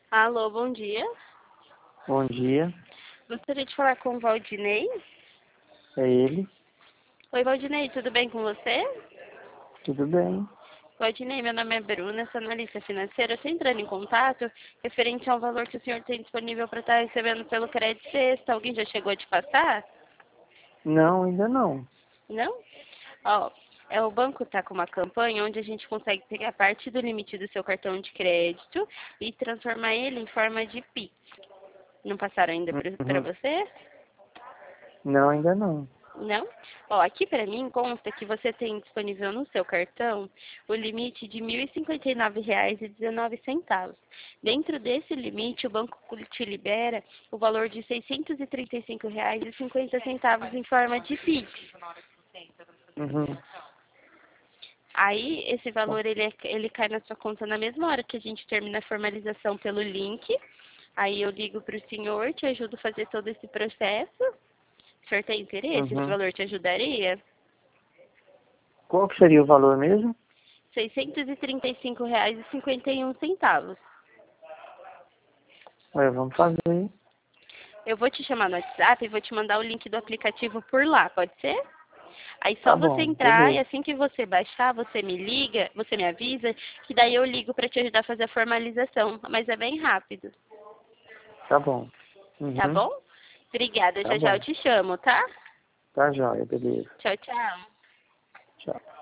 Alô, bom dia. Bom dia, Gostaria de falar com o Valdinei. é ele. Oi, Valdinei, tudo bem com você? Tudo bem? Valdinei, meu nome é Bruna, sou analista financeira. Estou entrando em contato referente ao valor que o senhor tem disponível para estar recebendo pelo Crédito Sexta. Alguém já chegou a te passar? Não, ainda não. Não? Ó, o banco está com uma campanha onde a gente consegue pegar parte do limite do seu cartão de crédito e transformar ele em forma de Pix. Não passaram ainda para Uhum. você? Não, ainda não. Não? Ó, aqui para mim consta que você tem disponível no seu cartão o limite de R$ 1.059,19. Dentro desse limite, o banco te libera o valor de R$ 635,50 em forma de Pix. Uhum. Aí, esse valor ele cai na sua conta na mesma hora que a gente termina a formalização pelo link. Aí eu ligo para o senhor, te ajudo a fazer todo esse processo. O senhor tem interesse? Esse Uhum. valor te ajudaria? Qual que seria o valor mesmo? R$ 635,51. Ué, vamos fazer. Eu vou te chamar no WhatsApp e vou te mandar o link do aplicativo por lá, pode ser? Aí Tá só você bom, entrar e beleza. assim que você baixar, você me liga, você me avisa, que daí eu ligo para te ajudar a fazer a formalização. Mas é bem rápido, Tá bom. tá Uhum. bom? Obrigada, Tá já já eu bom. te chamo, tá? Tá jóia, beleza. Tchau, tchau. Tchau.